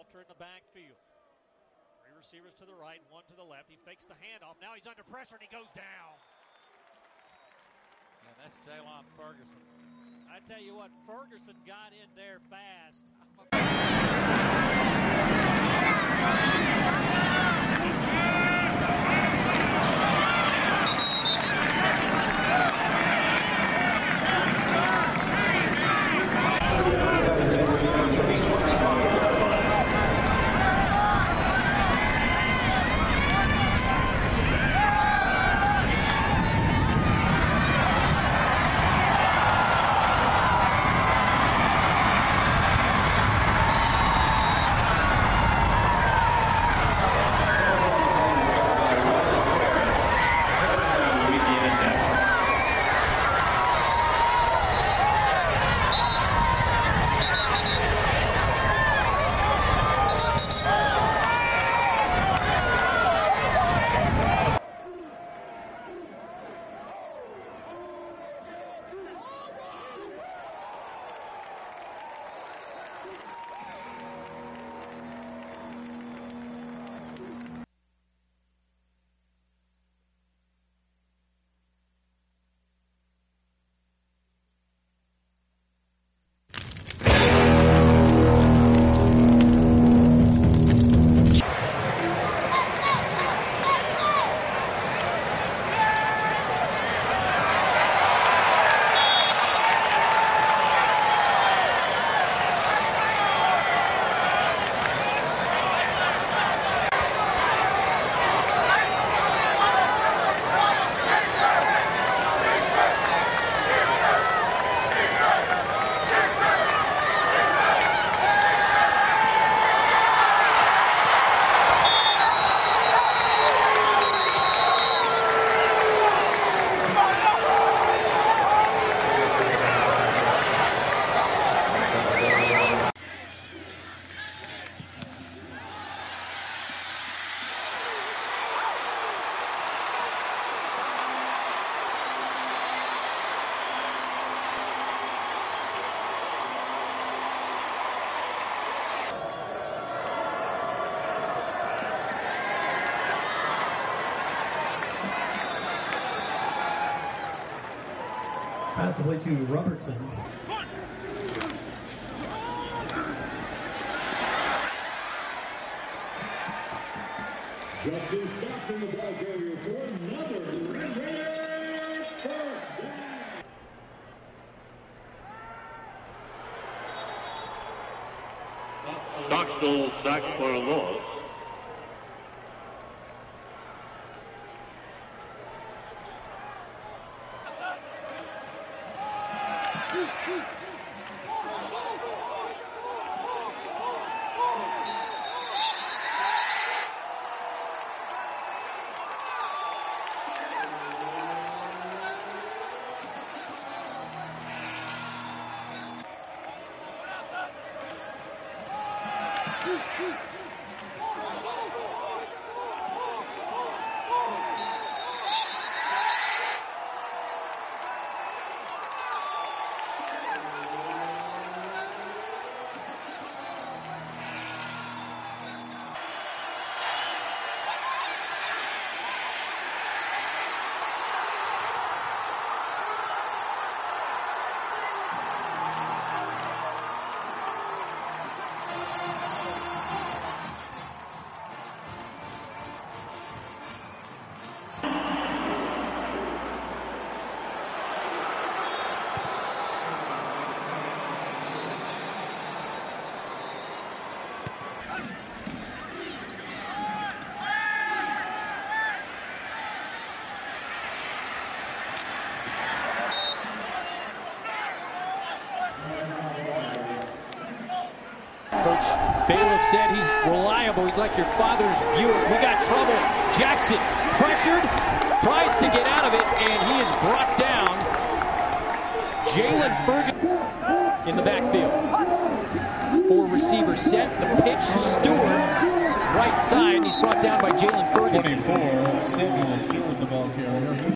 Walter in the backfield. Three receivers to the right, one to the left. He fakes the handoff. Now he's under pressure and he goes down. And that's Jaylon Ferguson. I tell you what, Ferguson got in there fast. Pass the play to Robertson. Justin Stockton, the ball carrier for another Red Raider first down. Stockstill sacked for a loss. Coach Bailiff said he's reliable. He's like your father's Buick. We got trouble. Jackson pressured, tries to get out of it, and he is brought down. Jaylon Ferguson in the backfield. Four receivers set. The pitch, Stewart, right side. He's brought down by Jaylon Ferguson. 24, Samuel Stewart, the ball carrier.